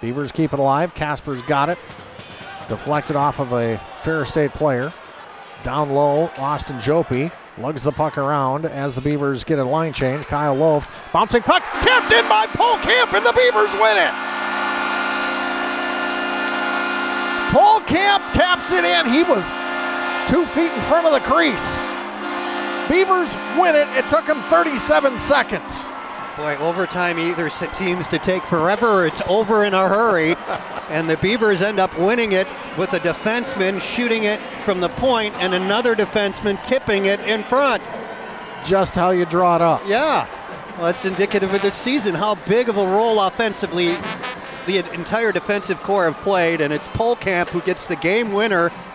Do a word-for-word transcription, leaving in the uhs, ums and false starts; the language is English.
Beavers keep it alive. Casper's got it. Deflected off of a Ferris State player. Down low, Austin Jope lugs the puck around as the Beavers get a line change. Kyle Loaf, bouncing puck, tipped in by Polkamp, and the Beavers win it. Polkamp taps it in. He was two feet in front of the crease. Beavers win it. It took them thirty-seven seconds. Boy, overtime either seems to take forever or it's over in a hurry. And the Beavers end up winning it with a defenseman shooting it from the point and another defenseman tipping it in front. Just how you draw it up. Yeah. Well, it's indicative of this season, how big of a role offensively the entire defensive core have played. And it's Polkamp who gets the game winner